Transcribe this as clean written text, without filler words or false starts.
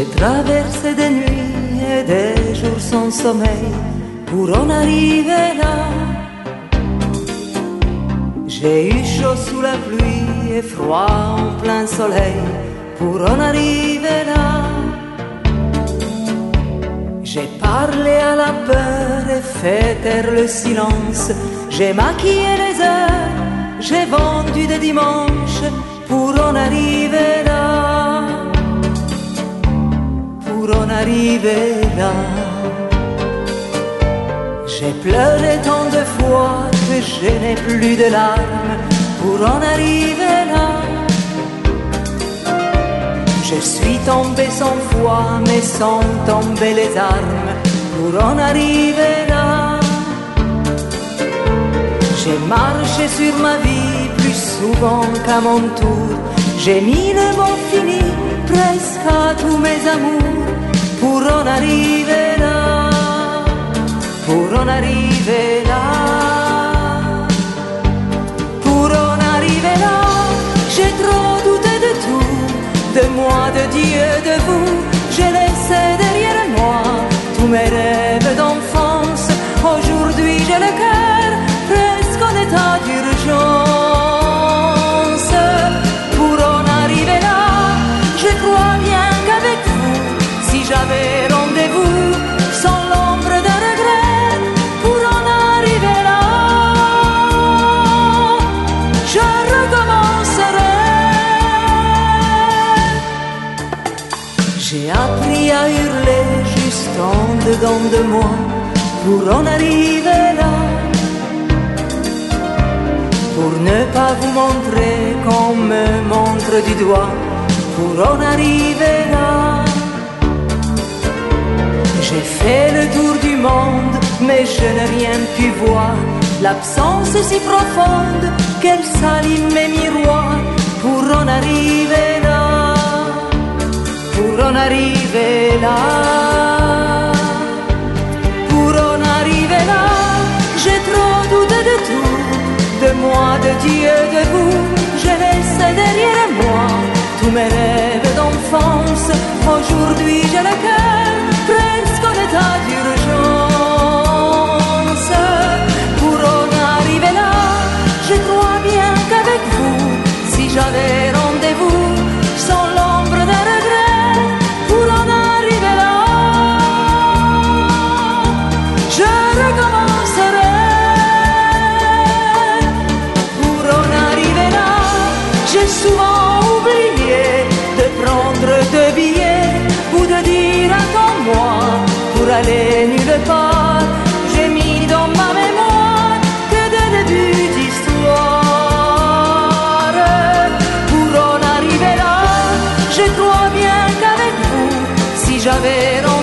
J'ai traversé des nuits et des jours sans sommeil pour en arriver là. J'ai eu chaud sous la pluie et froid en plein soleil pour en arriver là. J'ai parlé à la peur et fait taire le silence. J'ai maquillé les heures, j'ai vendu des dimanches pour en arriver là. Pour en arriver là. J'ai pleuré tant de fois que je n'ai plus de larmes pour en arriver là. Je suis tombé sans foi mais sans tomber les armes pour en arriver là. J'ai marché sur ma vie plus souvent qu'à mon tour. J'ai mis le mot fini presque à tous mes amours pour en arriver là. Pour en arriver là. Pour en arriver là. J'ai trop douté de tout, de moi, de Dieu, de vous. J'ai laissé derrière moi tous mes rêves d'enfance. Aujourd'hui j'ai le cœur presque en état d'urgence. Pour en arriver là, je crois bien qu'avec vous, si j'avais rendez-vous, sans l'ombre d'un regret, pour en arriver là, je recommencerai. J'ai appris à hurler juste en dedans de moi pour en arriver là. Pour ne pas vous montrer qu'on me montre du doigt, pour en arriver là. J'ai fait le tour du monde, mais je n'ai rien pu voir. L'absence est si profonde qu'elle salit mes miroirs. Pour en arriver là, pour en arriver là. Pour en arriver là, j'ai trop douté de tout, de moi, de Dieu, de vous. J'ai laissé derrière moi tous mes rêves d'enfance. Aujourd'hui j'ai le cœur presque en état d'urgence. Pour en arriver là, je crois bien qu'avec vous, si j'avais rendez-vous, sans l'ombre d'un regret, pour en arriver là, je recommencerai. Pour en arriver là, j'ai souvent oublié de prendre deux billets ou de dire attends-moi pour aller nulle part. J'ai mis dans ma mémoire que des débuts d'histoire. Pour en arriver là, je crois bien qu'avec vous, si j'avais